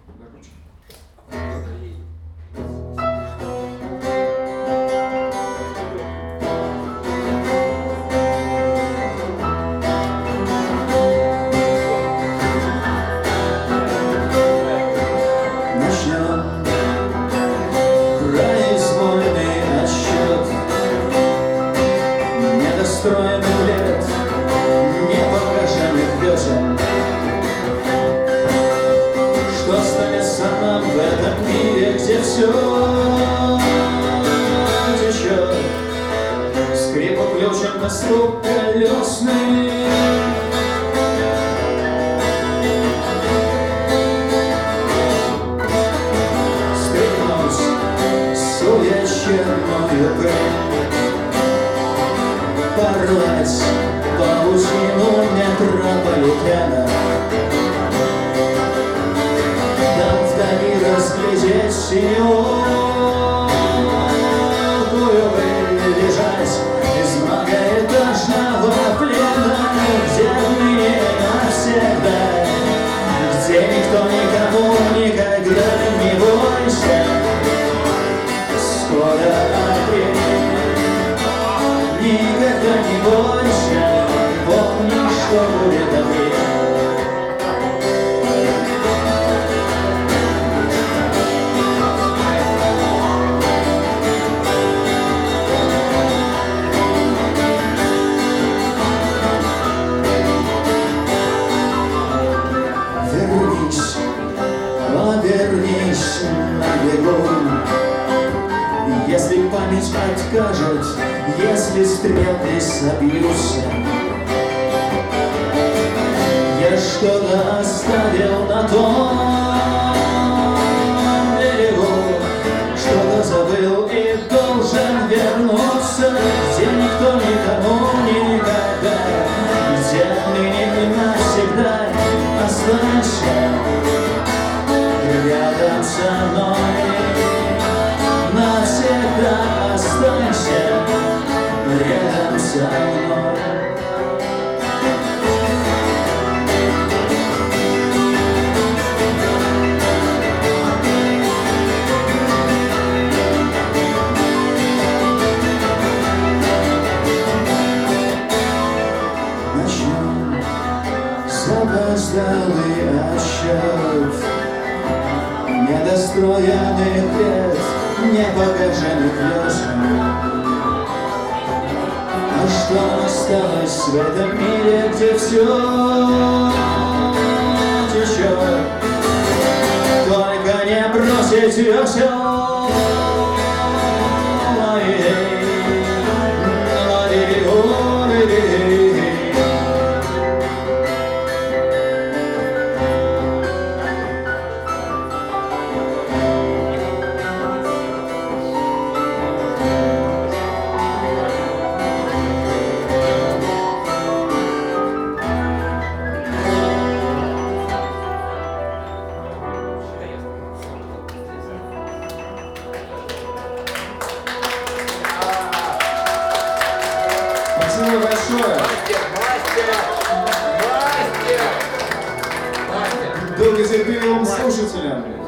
Недостроенных лет, непогашенных весен. Что останется нам в этом мире, где все течет? Скрипу ключем на стук колесный. Стряхнуть суечерную пыль, порвать паутину метрополитена, там вдали разглядеть синюю пыль, бежать из многоэтажного плена, где отныне навсегда, где никто никому никогда не бойся. Скоро апрель, никогда не бойся, помни, что будет апрель. Вернись, обернись на бегу. Если память откажет, если стрелки собьются, я что-то оставил на том берегу, что-то забыл и должен вернуться, где никто никому никогда, где ныне навсегда. Останься рядом со мной. Навсегда останься рядом со мной. Начнем запоздалый отсчет недостроенных лет, непогашенных весен. А что осталось в этом мире, где все течет? Только не бросить весел. Спасибо большое. Долготерпеливым слушателям.